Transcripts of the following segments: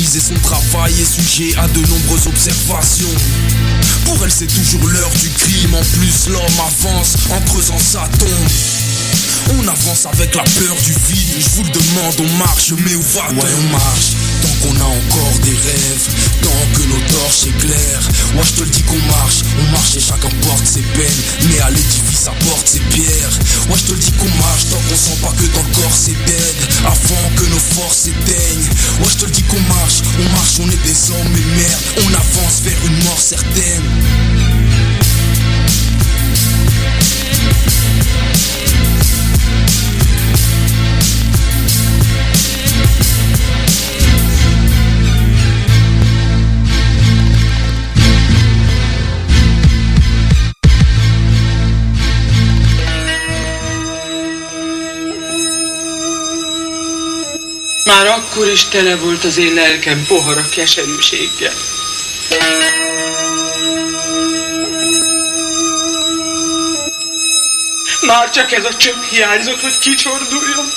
et son travail est sujet à de nombreuses observations. Pour elle c'est toujours l'heure du crime, en plus l'homme avance en creusant sa tombe. On avance avec la peur du vide, je vous le demande, on marche mais où va-t-on? Ouais on marche, tant qu'on a encore des rêves, tant que nos torches éclairent. Ouais je te le dis qu'on marche et chacun porte ses peines, mais à l'édifice apporte ses pierres. Ouais je te le dis qu'on marche, tant qu'on sent pas que dans le corps c'est dead, avant que nos forces s'éteignent. Ouais je te le dis qu'on marche, on est des hommes et merde, on avance vers une mort certaine. Már akkor is tele volt az én lelkem pohara keserűséggel. Már csak ez a csöpp hiányzott, hogy kicsorduljon.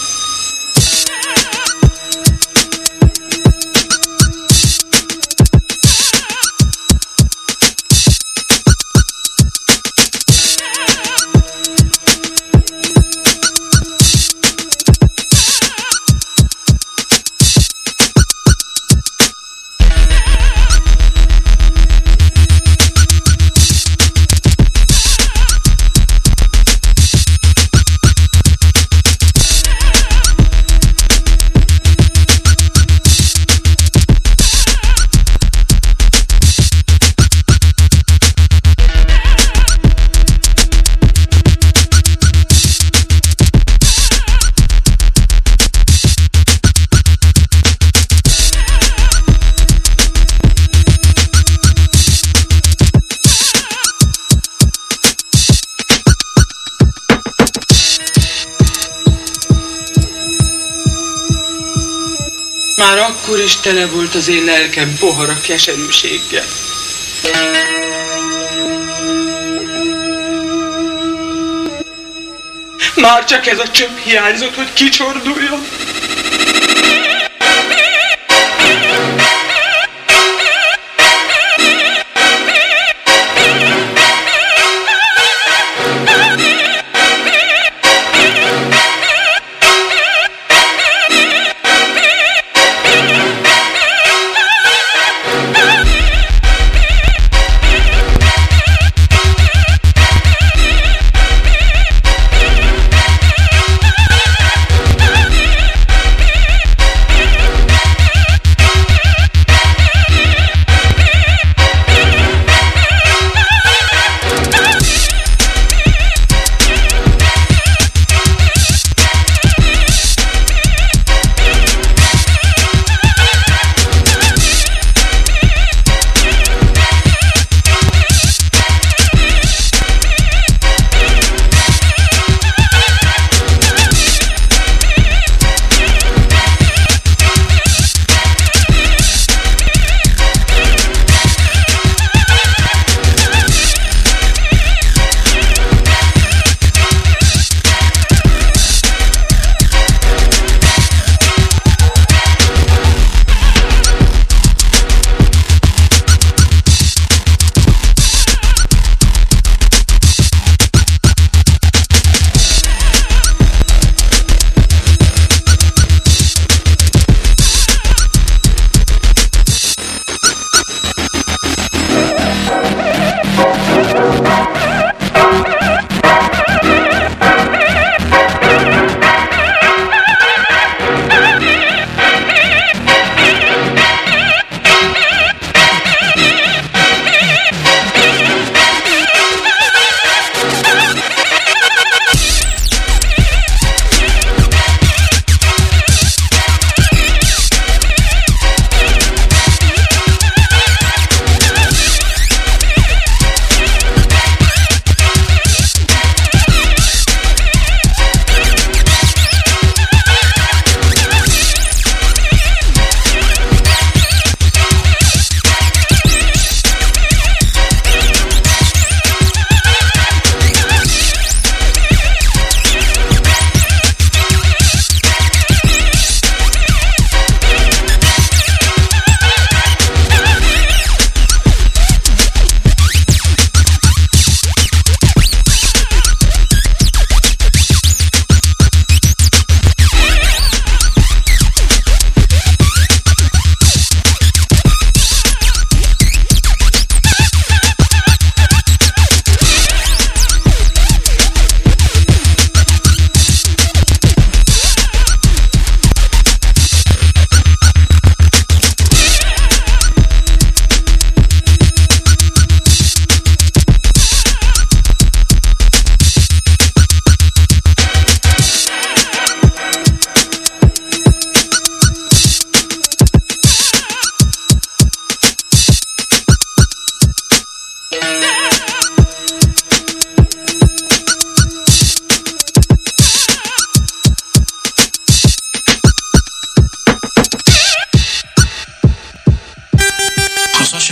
Már akkor is tele volt az én lelkem pohara keserűséggel. Már csak ez a csöpp hiányzott, hogy kicsorduljon.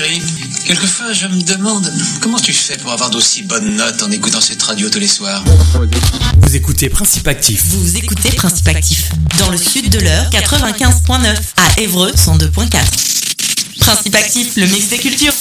chérie. Quelquefois, je me demande comment tu fais pour avoir d'aussi bonnes notes en écoutant cette radio tous les soirs. Vous écoutez Principe Actif. Vous écoutez Principe Actif. Dans le sud de l'Eure, 95.9. À Évreux, 102.4. Principe Actif, le mix des cultures.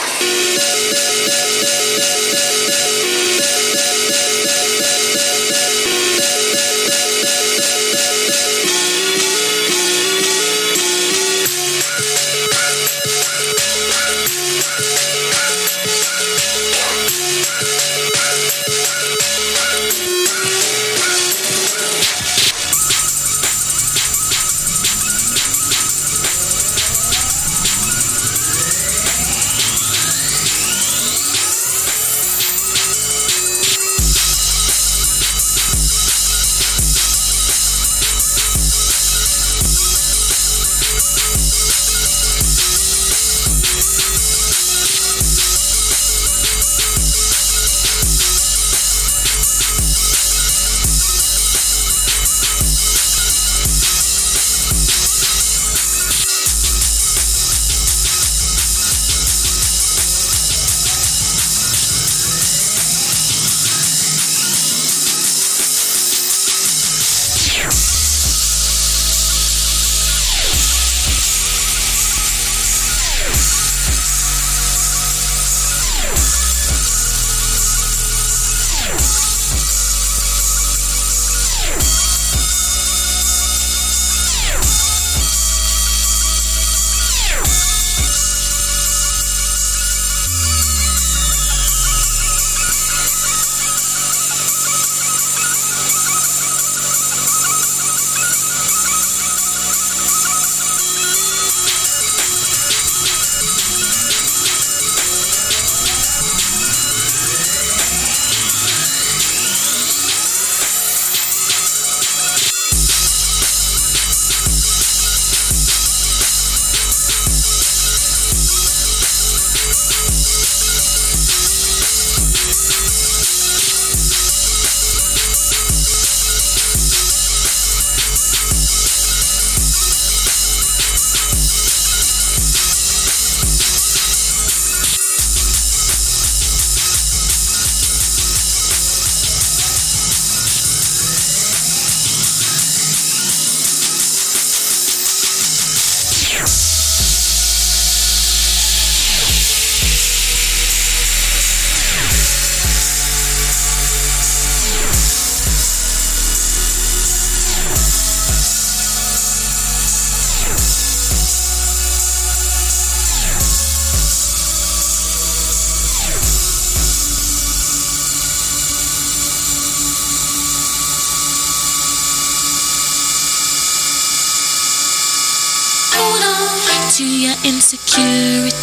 To your insecurities,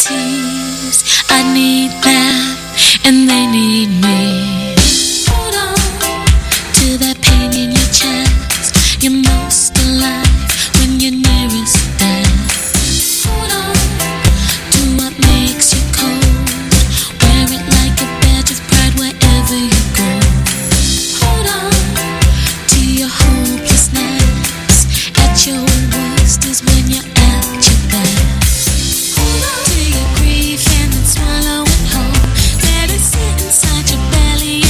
I need them and they need me. Hold on to that pain in your chest. You're most alive when you're nearest death. Hold on to what makes you cold. Wear it like a badge of pride wherever you go. Hold on to your hopelessness. At your worst is when you're at your best. Hold on to your grief and then swallow it whole. Let it sit inside your belly.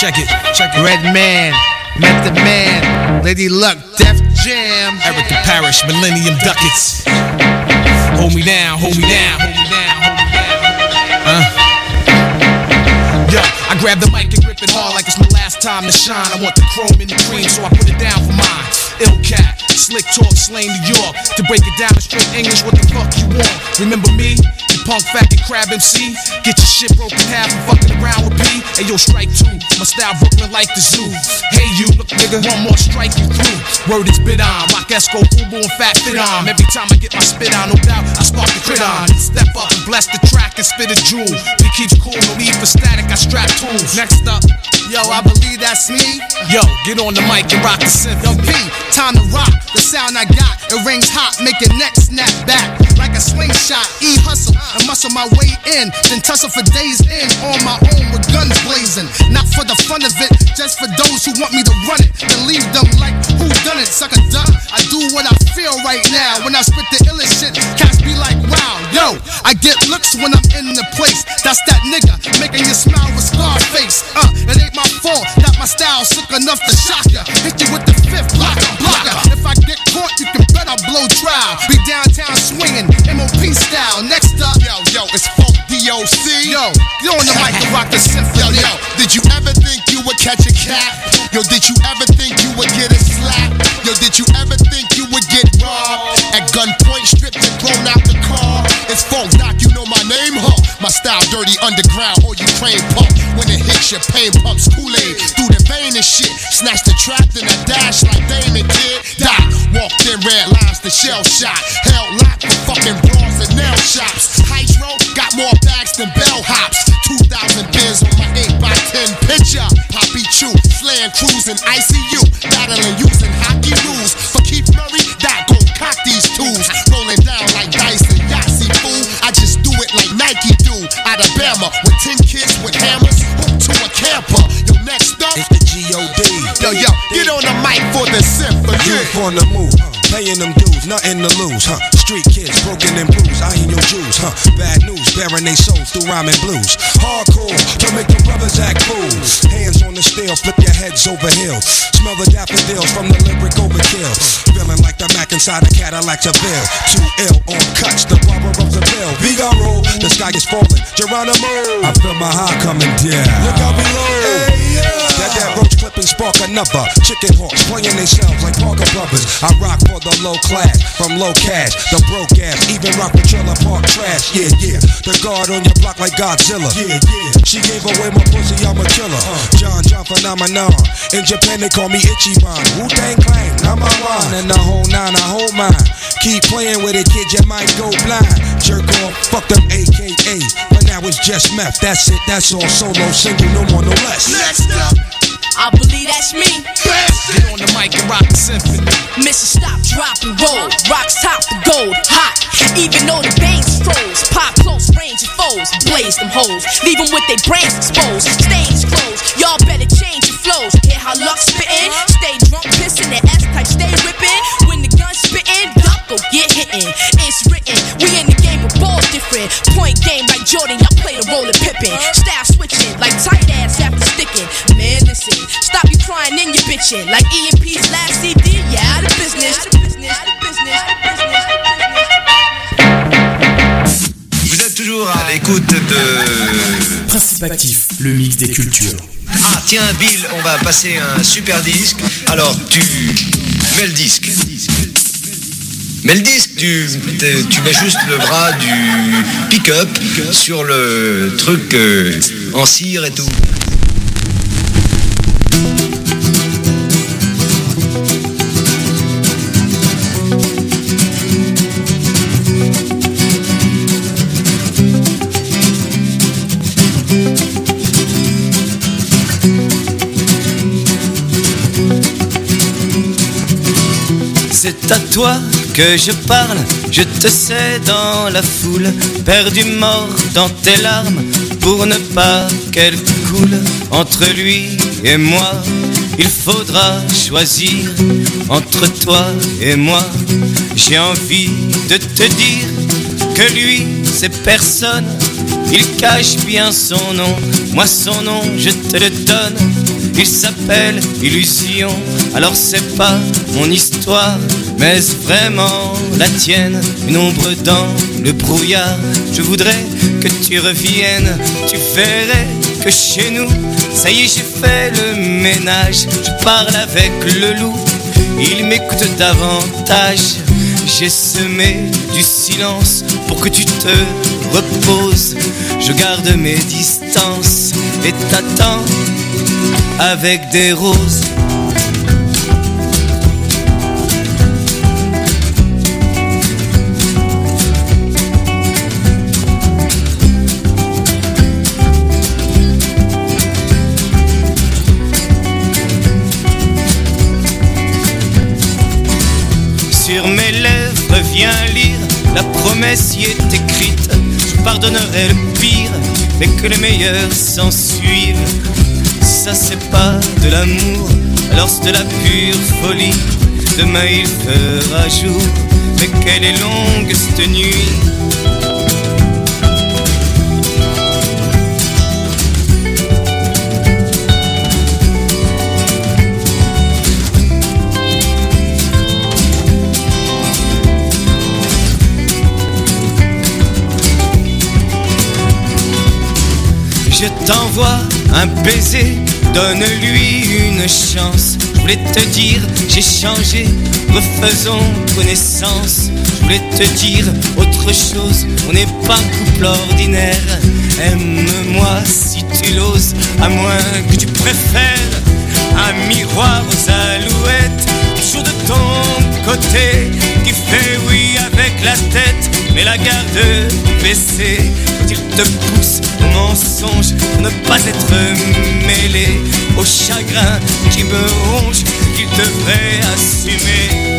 check it. Redman, Method Man, Lady Luck, Def Jam, Erica Parrish, Millennium Ducats. Hold me down, hold me down, hold me down, hold me down. Yo, I grab the mic and grip it hard like it's my last time to shine. I want the chrome and the cream, so I put it down for mine. Ill cat, slick talk, slang New York. To break it down in straight English, what the fuck you want? Remember me? The punk faggot crab MC? Get your shit broken half and fucking around with P. Hey yo, strike two, my style Brooklyn like the zoo. Hey you, look nigga, one more strike you through. Word is bit on, rock Esco, Fubu and Fat Fit on. Every time I get my spit on, no doubt, I spark the crit on. Step up and bless the track and spit a jewel. He keeps cool, no need for static, I strap tools. Next up, yo, I believe that's me. Yo, get on the mic and rock the symphony. Yo, P, time to rock. The sound I got, it rings hot, make your neck snap back like a slingshot. Hustle and muscle my way in, then tussle for days in on my own with guns blazing. Not for the fun of it, just for those who want me to run it. Then leave them like who done it, suck a duck. I do what I feel right now. When I spit the illest shit, cats be like, wow, yo. I get looks when I'm in the place. That's that nigga making you smile with Scarface. It ain't my fault that my style's sick enough to shock ya. Hit you with the fifth blocker. If I get caught, you can bet I'll blow trial. Be downtown swinging, MOP style. Next up, yo, it's Funk DOC. Yo, get on the mic and rock the symphony. Yo, did you ever think you would catch a cat? Yo, did you ever think you would get a slap? Yo, did you ever think you would get robbed? At gunpoint, stripped and thrown out the car. It's Funk Doc, you know my name, huh? My style dirty underground or Ukraine pump. When it hits your pain pumps Kool-Aid through the vein and shit. Snatch the trap, then I dash like Damon Kid. Die, walked in red lines, the shell shot. Hell locked for fucking bras and nail shops. Hydro got more bags than bellhops. 2,000 bins on my 8x10 picture. Poppy Chew, slaying cruising ICU. Battling using hockey rules. For Keith Murray, that gon' cock these tools. Rolling down like dice and Yahtzee, fool. I just do it like Nike do. Alabama with 10 kids with hammers. Hooked to a camper. Yo, next up, it's the G.O.D. Yo, get on the mic for the symphony. Youth on the move, paying them dues, nothing to lose, huh? Street kids, broken and bruised, I ain't your Jews, huh? Bad news, bearing they souls through rhyming blues. Hardcore, to make the brothers act fools. Hands on the steel, flip your heads over heels. Smell the daffodils from the lyric overkill. Feeling like the Mac inside a Cadillac Seville. Too ill on cuts, the barber of the bill. Figaro, the sky is falling. Geronimo, I feel my heart coming down. Look out below. Hey, yeah. That roach clip and spark another. Chicken hawks playing themselves like Parker Brothers. I rock for the low class, from low cash, the broke ass, even rock with trailer park trash. Yeah, yeah. The guard on your block like Godzilla. Yeah, yeah. She gave away my pussy, I'm a killer. John phenomenon. In Japan they call me Ichiban. Wu-Tang Clan, number one. And the whole nine, I hold mine. Keep playing with it, kid, you might go blind. Jerk off, fuck them AKA. But now it's just meth, that's it, that's all. Solo, single, no more, no less. Next up, I believe that's me. Get on the mic and rock the symphony. Mission stop, drop and roll. Rocks top the gold, hot. Even though the veins froze. Pop close range of foes. Blaze them hoes. Leave them with their brains exposed. Stains closed. Y'all better change your flows. Hear how luck spittin'. Stay drunk, pissin'. The S-type stay rippin'. When the gun spittin', duck go get hittin'. It's written. We in the game with balls different. Point game like Jordan. Y'all play the role of Pippen. Style switching like tight ass after sticking. Man, listen. Stop you crying in your bitchin'. Like EMP's last CD, yeah, out of business. Vous êtes toujours à l'écoute de Principe Actif, le mix des cultures. Ah tiens Bill, on va passer un super disque. Alors tu mets le disque. Mais le disque, tu mets juste le bras du pick-up sur le truc en cire et tout. C'est à toi que je parle, je te sais dans la foule, perdu mort dans tes larmes, pour ne pas qu'elles coulent. Entre lui et moi, il faudra choisir, entre toi et moi. J'ai envie de te dire que lui, c'est personne, il cache bien son nom, moi son nom je te le donne. il s'appelle illusion. Alors c'est pas mon histoire, mais vraiment la tienne. Une ombre dans le brouillard, je voudrais que tu reviennes. Tu verrais que chez nous, ça y est, j'ai fait le ménage. Je parle avec le loup, il m'écoute davantage. J'ai semé du silence pour que tu te reposes. Je garde mes distances et t'attends avec des roses. Sur mes lèvres, viens lire, la promesse y est écrite. Je pardonnerai le pire, mais que le meilleur s'en suive. Ça c'est pas de l'amour, alors c'est de la pure folie. Demain il fera jour, mais qu'elle est longue cette nuit. Je t'envoie un baiser, donne-lui une chance. Je voulais te dire, j'ai changé, refaisons connaissance. Je voulais te dire autre chose, on n'est pas couple ordinaire. Aime-moi si tu l'oses, à moins que tu préfères un miroir aux alouettes, toujours de ton côté, qui fait oui avec la tête, mais la garde baissée. Quand il te pousse au mensonge pour ne pas être mêlé au chagrin qui me ronge, qu'il devrait assumer.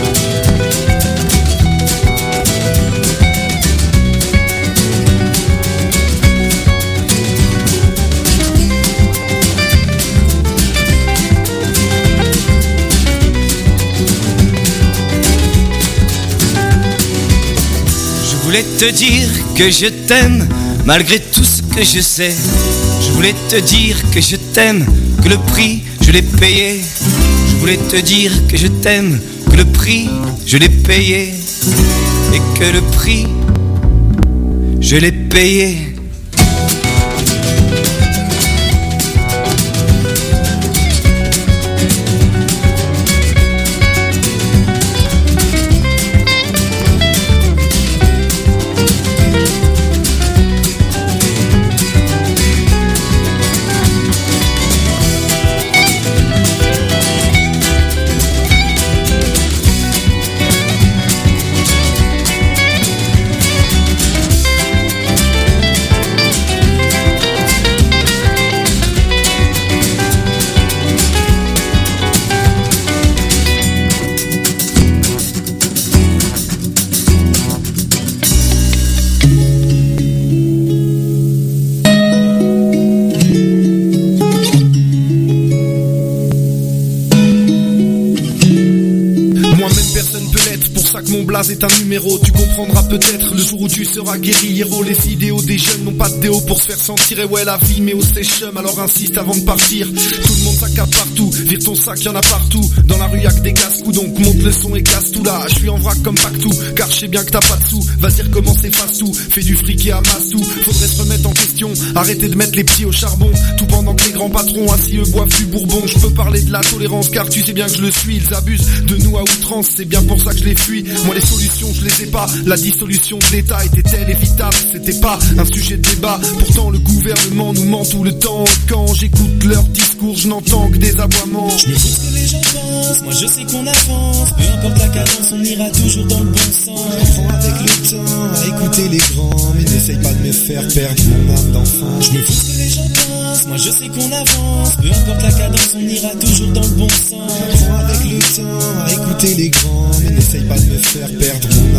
Je voulais te dire que je t'aime, malgré tout ce que je sais. Je voulais te dire que je t'aime, que le prix, je l'ai payé. Je voulais te dire que je t'aime, que le prix, je l'ai payé. Et que le prix, je l'ai payé. C'est un numéro, tu comprendras peut-être le jour où tu seras guéri. Héros, les idéaux des jeunes n'ont pas de déo pour se faire sentir. Et ouais, la vie met au séchum, alors insiste avant de partir. Tout le monde s'accapare partout, vire ton sac, y'en a partout. Dans la rue y'a que des casse-coups, donc monte le son et casse tout là. Je suis en vrac comme Pactou, car je sais bien que t'as pas de sous. Vas-y recommence, efface tout, fais du fric et amasse tout. Faudrait se remettre en question, arrêter de mettre les pieds au charbon. Tout pendant que les grands patrons assis eux boivent du bourbon. Je peux parler de la tolérance, car tu sais bien que je le suis. Ils abusent de nous à outrance, c'est bien pour ça que je les fuis. Moi les solutions je les ai pas, la dissolution de l'État était-elle évitable? C'était pas un sujet de débat, pourtant le gouvernement nous ment tout le temps. Quand j'écoute leur discours, je n'entends que des aboiements. Je me fous ce que les gens pensent, moi je sais qu'on avance. Peu importe la cadence, on ira toujours dans le bon sens. Prends avec le temps à écouter les grands, mais n'essaye pas de me faire perdre mon âme d'enfant. Je me fous ce que les gens pensent, moi je sais qu'on avance. Peu importe la cadence, on ira toujours dans le bon sens. Prends avec le temps à écouter les grands, mais n'essaye pas de me faire perdre mon âme d'enfant.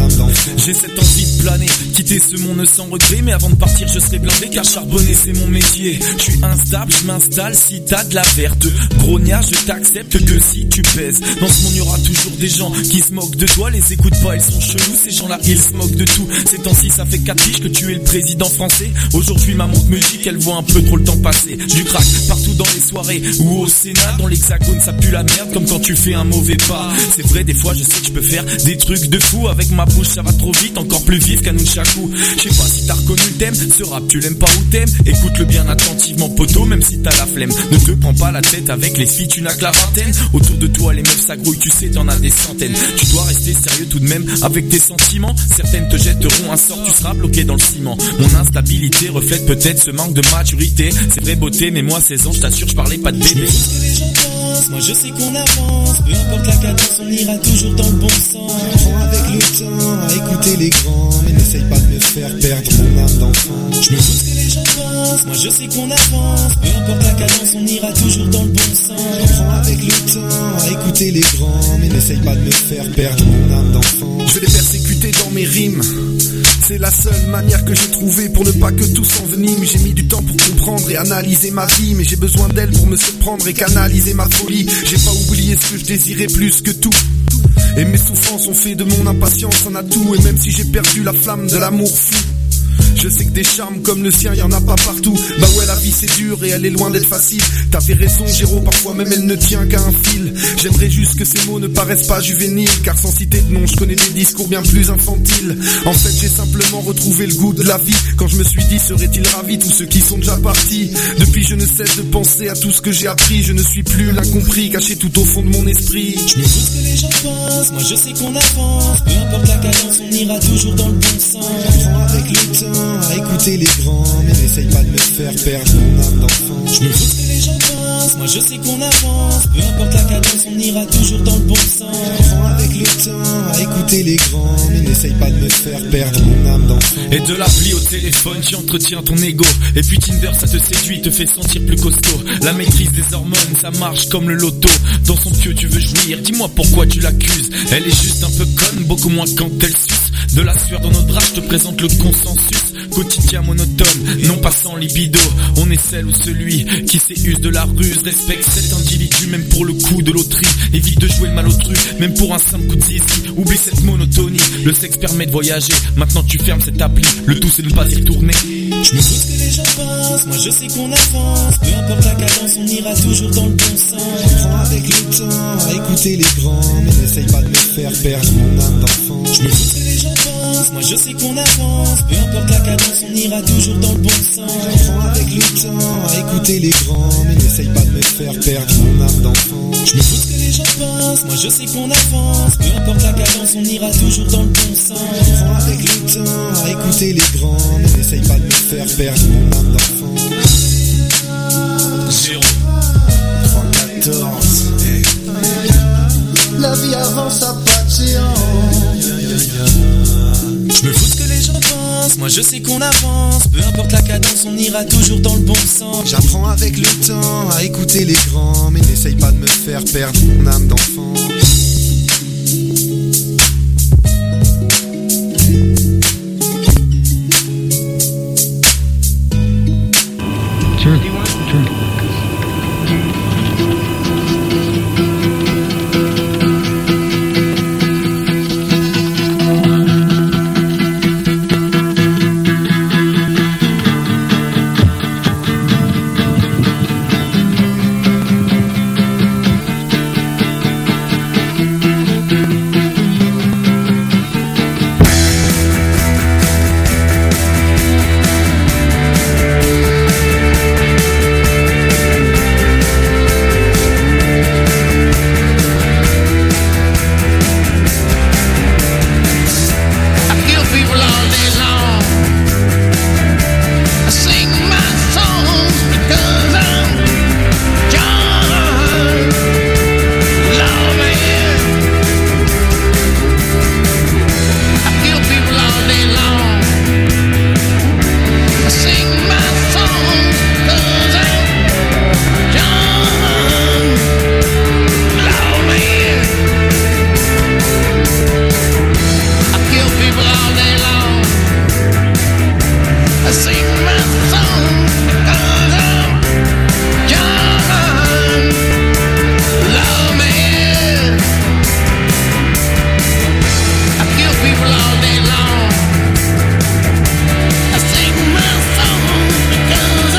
J'ai cette envie de planer, quitter ce monde sans regret. Mais avant de partir je serai blindé car charbonner c'est mon métier. Je suis instable, je m'installe si t'as de la verte. Grogna, je t'accepte que si tu pèses. Dans ce monde y'aura toujours des gens qui se moquent de toi. Les écoute pas, ils sont chelous, ces gens-là ils se moquent de tout. Ces temps-ci ça fait 4 piges que tu es le président français. Aujourd'hui ma montre me dit qu'elle voit un peu trop le temps passer. Du crack partout dans les soirées ou au Sénat. Dans l'hexagone ça pue la merde comme quand tu fais un mauvais pas. C'est vrai des fois je sais que je peux faire des trucs de fou. Avec ma bouche ça va trop vite, encore plus vif qu'un nunchaku. Je sais pas si t'as reconnu le thème, ce rap tu l'aimes pas ou t'aimes. Écoute-le bien attentivement poteau, même si t'as la flemme. Ne te prends pas la tête avec les filles, tu n'as que la vingtaine. Autour de toi les meufs s'agrouillent, tu sais t'en as des centaines. Tu dois rester sérieux tout de même avec tes sentiments. Certaines te jetteront un sort, tu seras bloqué dans le ciment. Mon instabilité reflète peut-être ce manque de maturité. C'est vraie beauté mais moi 16 ans je t'assure je parlais pas de bébé. Moi je sais qu'on avance, peu importe la cadence, on ira toujours dans le bon sens. Prends avec le temps à écouter les grands, mais n'essaye pas de me faire perdre mon âme d'enfant. Je me fous ce que les gens pensent, moi je sais qu'on avance, peu importe la cadence, on ira toujours dans le bon sens. Prends avec le temps à écouter les grands, mais n'essaye pas de me faire perdre mon âme d'enfant. Je vais les persécuter dans mes rimes. C'est la seule manière que j'ai trouvée pour ne pas que tout s'envenime. J'ai mis du temps pour comprendre et analyser ma vie, mais j'ai besoin d'elle pour me surprendre et canaliser ma folie. J'ai pas oublié ce que je désirais plus que tout. Et mes souffrances ont fait de mon impatience un atout. Et même si j'ai perdu la flamme de l'amour fou, je sais que des charmes comme le sien y en a pas partout. Bah ouais la vie c'est dur et elle est loin d'être facile. T'avais raison Géraud, parfois même elle ne tient qu'à un fil. J'aimerais juste que ces mots ne paraissent pas juvéniles, car sans citer de nom je connais des discours bien plus infantiles. En fait j'ai simplement retrouvé le goût de la vie. Quand je me suis dit seraient-ils ravis tous ceux qui sont déjà partis. Depuis je ne cesse de penser à tout ce que j'ai appris. Je ne suis plus l'incompris caché tout au fond de mon esprit. Je me fous ce que les gens pensent, moi je sais qu'on avance, peu importe la cadence, on ira toujours dans le bon sens. Prends avec le temps à écouter les grands, mais n'essaye pas de me faire perdre mon âme d'enfant. Je me fous ce que les gens pensent, moi je sais qu'on avance, peu importe la cadence, on ira toujours dans le bon sens. Prends avec le temps à écouter les grands, mais n'essaye pas de me faire perdre mon âme d'enfant. Et de l'appli au téléphone, tu entretiens ton ego. Et puis Tinder, ça te séduit, te fait sentir plus costaud. La maîtrise des hormones, ça marche comme le loto. Dans son pieu, tu veux jouir, dis-moi pourquoi tu l'accuses. Elle est juste un peu conne, beaucoup moins quand elle suce. De la sueur dans nos draps, je te présente le consensus. Quotidien monotone, non pas sans libido. On est celle ou celui qui s'use de la ruse. Respecte cet individu même pour le coup de loterie. Évite de jouer le malotru, même pour un simple coup de zizi. Oublie cette monotonie, le sexe permet de voyager. Maintenant tu fermes cette appli, le tout c'est de ne pas y retourner. Je me fous ce que les gens pensent, moi je sais qu'on avance, peu importe la cadence, on ira toujours dans le bon sens. Prends avec le temps à écouter les grands, mais n'essaye pas de me faire perdre mon âme d'enfant. Je me fous ce que les gens pensent, moi je sais qu'on avance, peu importe la cadence, on ira toujours dans le bon sens. Prends avec le temps à écouter les grands, mais n'essaye pas de me faire perdre mon âme d'enfant. Je me fous ce que les gens pensent, moi je sais qu'on avance, peu importe la cadence, on ira toujours dans le bon sens. Prends avec le temps à écouter les grands, mais n'essaye pas de me faire perdre mon âme d'enfant. 0-3-14 La vie avance à pas de séance. Je me fous ce que les gens pensent, moi je sais qu'on avance, peu importe la cadence, on ira toujours dans le bon sens. J'apprends avec le temps à écouter les grands, mais n'essaye pas de me faire perdre mon âme d'enfant.